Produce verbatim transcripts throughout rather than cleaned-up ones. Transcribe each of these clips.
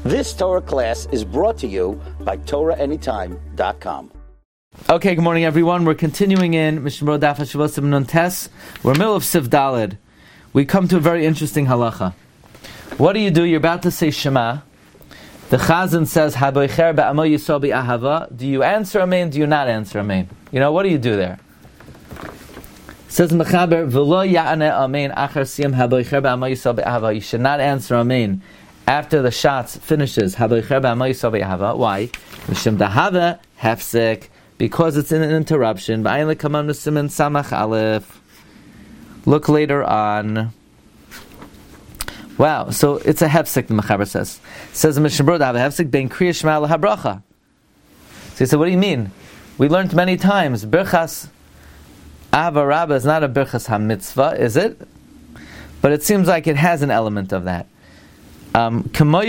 This Torah class is brought to you by Torah Anytime dot com. Okay, good morning, everyone. We're continuing in Mishnah Daf Hashavos Nun Tes. We're in the middle of Sif Daled. We come to a very interesting halacha. What do you do? You're about to say Shema. The Chazan says, Haboicher be'amo yisrael bi'ahava. Do you answer Amen? Do you not answer Amen? You know, what do you do there? It says Mechaber, V'lo ya'aneh Amen achar siyam haboicher be'amo yisrael bi'ahava. You should not answer Amen after the shots finishes. Haboicher be'amo yisrael bi'ahava. Why? Mishum dahava hefsek. Because it's in an interruption. Look later on. Wow, so it's a hefsek, the Mechaber says. It says in Mishnah Berurah, hefsek ben kriya shema lahabracha. So he said, what do you mean? We learned many times, birchas ahava rabba is not a birchas ha-mitzvah, is it? But it seems like it has an element of that. Um, just like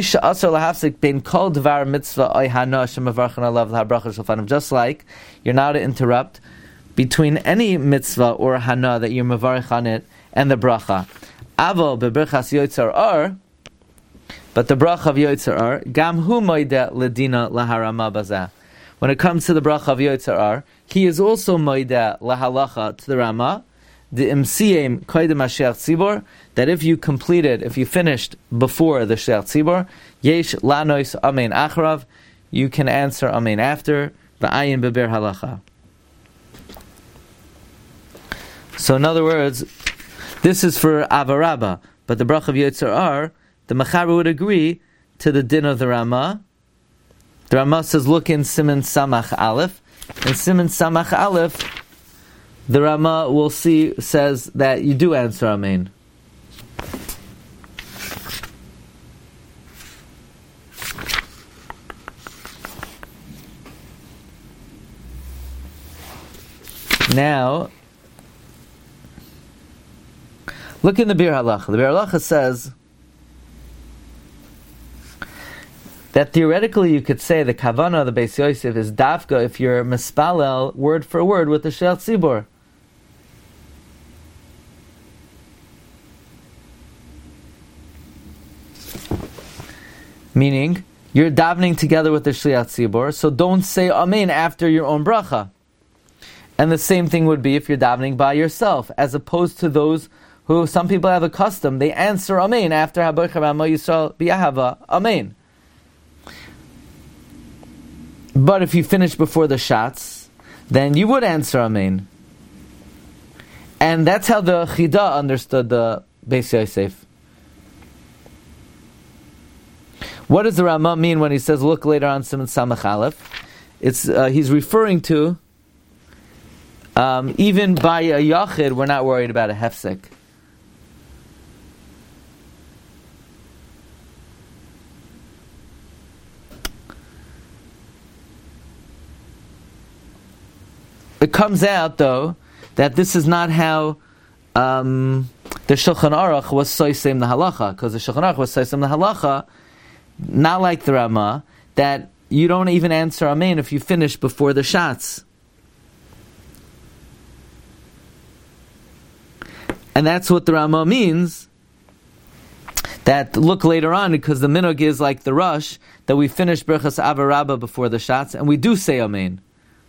you're not to interrupt between any mitzvah or hana that you're mevarich on it and the bracha. Aval beberchas yotzar ar, but the bracha of yotzar ar gam hu moide ledina laharama bazah. When it comes to the bracha of yotzar ar, he is also moide lahalacha to the Rama. The imsiyem koydem hashiach tzibor, that if you completed, if you finished before the shiach tzibor, yesh lanois amen achrav, you can answer amen after va'ayin beber halacha. So in other words, this is for avarabba, but the bracha of yotzar ar, the Mechaber would agree to the din of the Rama. The Rama says, look in Siman Samach Aleph, in Siman Samach Aleph, the Rama will see, says that you do answer Amen. Now, look in the Bir Halacha. The Bir Halacha says that theoretically you could say the Kavanah of the Beis Yosef is dafka if you're mispalel word for word with the Sheach Tzibor. Meaning, you're davening together with the Shliach Tzibor, so don't say Amen after your own bracha. And the same thing would be if you're davening by yourself, as opposed to those who, some people have a custom, they answer Amen after Haboicher be'amo yisrael bi'ahava, Amen. But if you finish before the shots, then you would answer Amen. And that's how the Chida understood the Beis Yosef. What does the Rama mean when he says, look later on Siman Samach Aleph? It's, uh, he's referring to, um, even by a Yachid, we're not worried about a Hefsek. It comes out, though, that this is not how um, the Shulchan Aruch was soisem the halacha, because the Shulchan Aruch was soisem the halacha, not like the Rama, that you don't even answer Amen if you finish before the shots. And that's what the Rama means, that look later on, because the minhag is like the rush, that we finish Birchas Avarabba before the shots, and we do say Amen.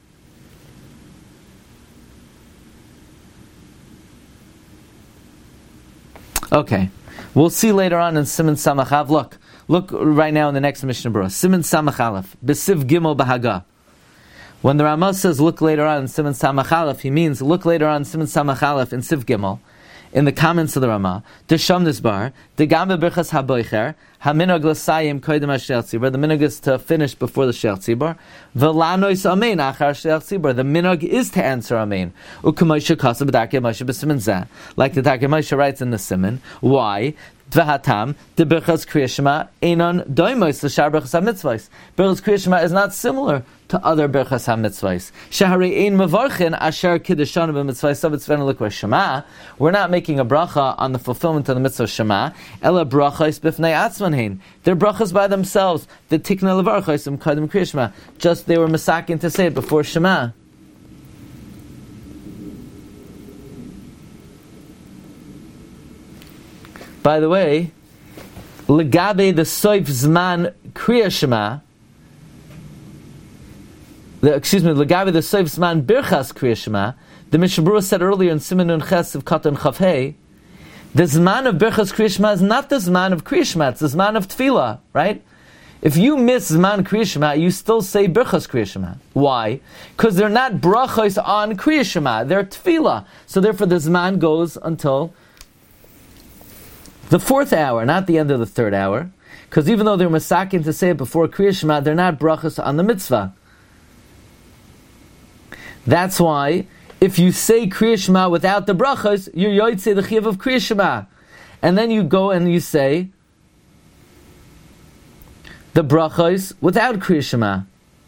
Okay, we'll see later on in Siman Samach Aleph. Look, look right now in the next Mishnah Berurah. Siman Samach Aleph, Besiv Gimel Bahaga. When the Rama says look later on in Siman Samach Aleph, he means look later on in Siman Samach Aleph in Siv Gimel. In the comments of the Rama, Desham Nisbar, the Gambe Birchas Haboicher, Haminog L'Sayim Koydem HaSheach Tzibor, the minog is to finish before the Sheach Tzibor, V'lanois Amen Achar Sheach Tzibor, the minog is to answer Amen. U'K'Moshe Kasav B'Darkei Moshe B'Siman Zeh, like the Darkei Moshe writes in the Siman. Why? Dvahatam, the Birchas Kriya Shema, Einon Doimos L'Shar Birchas HaMitzvos. Birchas Kriya Shema is not similar to other Birchas HaMitzvos. Shaharei Ein Mevarchin Asher Kiddushanu B'Mitzvos Sav Tzvenu L'Kvar Shema. We're not making a bracha on the fulfillment of the mitzvah Shema. Ela brachos b'fnei atzman hein. They're brachas by themselves. The tikna levarchos im kadem Kriya Shema. Just they were masakin to say it before Shema. By the way, legabe the soif zman kriya shema, the, excuse me, legabe the soif zman birchas kriya shema, the Mishnah Berurah said earlier in Siman Nun Ches of Katan Chav Hey, the zman of birchas kriya shema is not the zman of kriya shema, it's the zman of tefillah, right? If you miss Zman Kriya Shema, you still say Birchas Kriya Shema. Why? Because they're not brachos on Kriya Shema, they're tefillah. So therefore the Zman goes until the fourth hour, not the end of the third hour. Because even though they're masakin to say it before Kriya Shema, they're not brachos on the mitzvah. That's why, if you say Kriya Shema without the brachos, you're yotzei the chiyuv of Kriya Shema. And then you go and you say the brachos without Kriya Shema.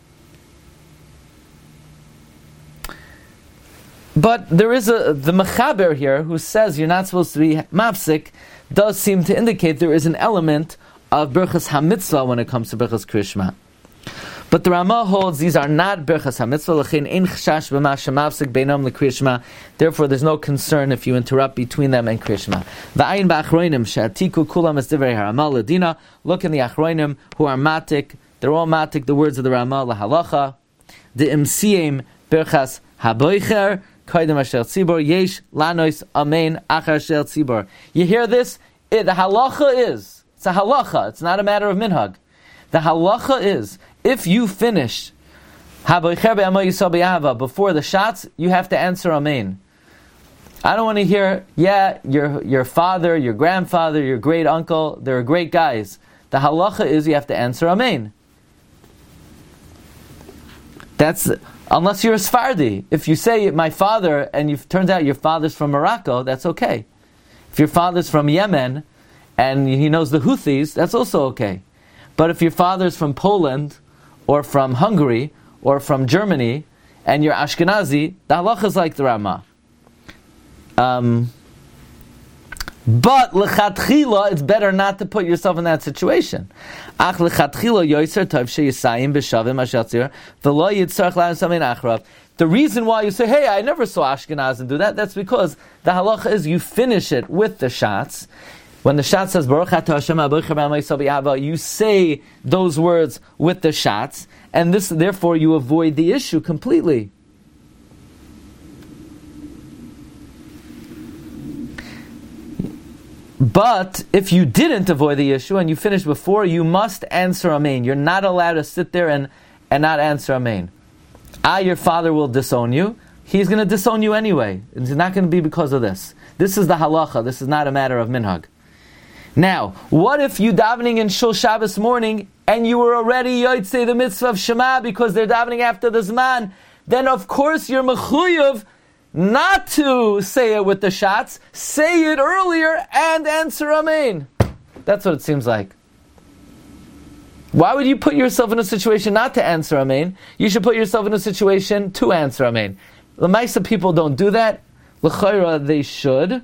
But there is a, the Mechaber here who says you're not supposed to be mafsik, does seem to indicate there is an element of Birchas HaMitzvah when it comes to Birchas Kriya Shema. But the Ramah holds these are not Birchas HaMitzvah, l'chein ein chashash b'ma shemafsik beinam l'Kriya Shema. Therefore there's no concern if you interrupt between them and Kriya Shema. V'ayin ba'achroinim she'atiku kulam es divrei haRamah l'dina. Look in the achroinim who are matik, they're all matik, the words of the Ramah l'halacha. The imsiyim Birchas haboicher kaidem asher tzibor yesh lanois amen achar asher tzibor. You hear this? It, the halacha is, it's a halacha, it's not a matter of minhag. The halacha is, if you finish before the shots, you have to answer amen. I don't want to hear, yeah, your your father, your grandfather, your great uncle, they're great guys. The halacha is you have to answer amen. That's unless you're a Sephardi. If you say my father and it turns out your father's from Morocco, that's okay. If your father's from Yemen and he knows the Houthis, that's also okay. But if your father's from Poland, or from Hungary, or from Germany, and you're Ashkenazi, the halacha is like the Ramah. Um, but lechatchila, it's better not to put yourself in that situation. Ach lechatchila yoyser tov sheyisayim b'shavim ashatzir v'lo yitzarch la'asamin achrav. The reason why you say, hey, I never saw Ashkenazim do that, that's because the halacha is you finish it with the shots. When the shot says Baruch Atah Hashem Aboicher B'Amayis B'Yahava, you say those words with the shots, and this therefore you avoid the issue completely. But if you didn't avoid the issue and you finished before, you must answer amen. You're not allowed to sit there and, and not answer amen. Ah, your father will disown you. He's going to disown you anyway. It's not going to be because of this. This is the halacha. This is not a matter of minhag. Now, what if you davening in Shul Shabbos morning and you were already yotzei the mitzvah of Shema because they're davening after the Zman? Then of course you're mechuyev not to say it with the shots. Say it earlier and answer amen. That's what it seems like. Why would you put yourself in a situation not to answer amen? You should put yourself in a situation to answer amen. The Maisa people don't do that. L'chayra they should.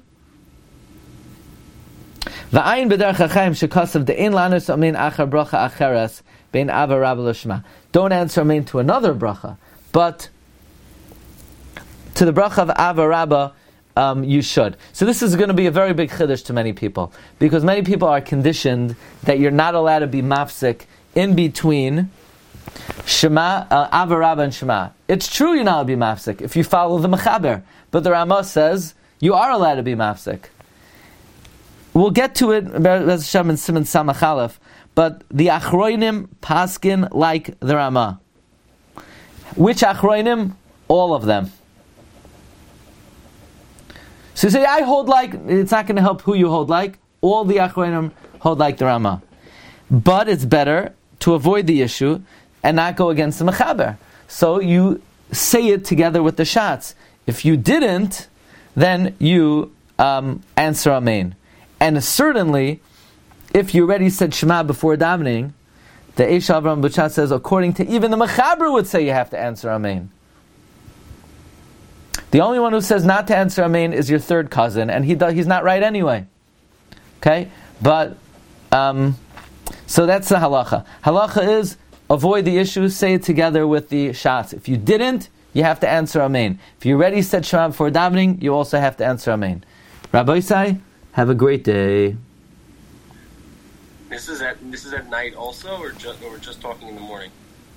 V'ayin b'derech hachayim shekasav de'ein lanus amen achar bracha acheres bein ava rabba l'shema. Don't answer amen to another bracha, but to the bracha of ava rabba um, you should. So this is going to be a very big chiddush to many people, because many people are conditioned that you're not allowed to be mafsik in between Shema, uh, Ava Rabba and Shema. It's true you're not allowed to be mafsik if you follow the Mechaber, but the Ramah says you are allowed to be mafsik. We'll get to it Be'ez Hashem in Siman Samach Aleph, but the Achroinim paskin like the Ramah. Which Achroinim? All of them. So you say, I hold like, it's not going to help who you hold like. All the Achroinim hold like the Ramah. But it's better to avoid the issue and not go against the Mechaber. So you say it together with the shots. If you didn't, then you um, answer Amen. And certainly, if you already said Shema before davening, the Eish Avram Buchat says, according to even the Mechaber would say you have to answer Amen. The only one who says not to answer Amen is your third cousin, and he does, he's not right anyway. Okay? But, um, so that's the halacha. Halacha is, avoid the issue, say it together with the shots. If you didn't, you have to answer Amen. If you already said Shema before davening, you also have to answer Amen. Rabbi Isai, have a great day. This is at this is at night also, or just or we're just talking in the morning?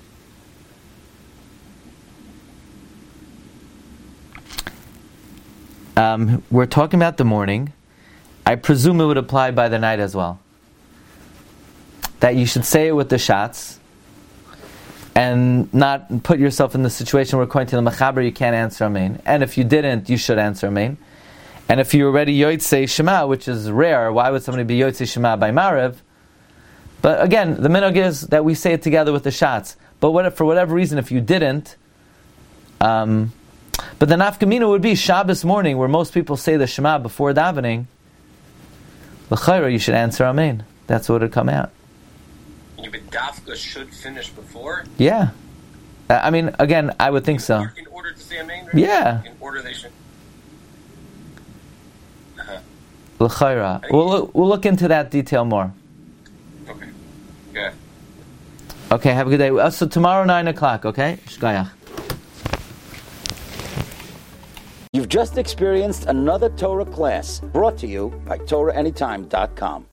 Um, we're talking about the morning. I presume it would apply by the night as well. That you should say it with the shots, and not put yourself in the situation where according to the Mechaber you can't answer Amen. And if you didn't, you should answer Amen. And if you already Yotzei Shema, which is rare, why would somebody be Yotzei Shema by Maariv? But again, the minhag is that we say it together with the shots. But what if, for whatever reason, if you didn't, um, but the nafkamina would be Shabbos morning, where most people say the Shema before davening. L'chayra, you should answer Amen. That's what would come out. Yeah, but dafka should finish before? Yeah. I mean, again, I would think in so. Order, in order to say Amen? Right? Yeah. In order they should... Uh-huh. L'chayra. We'll, look, we'll look into that detail more. Okay. Good. Okay, have a good day. Uh, so tomorrow, nine o'clock, okay? Shkayach. You've just experienced another Torah class brought to you by Torah Anytime dot com.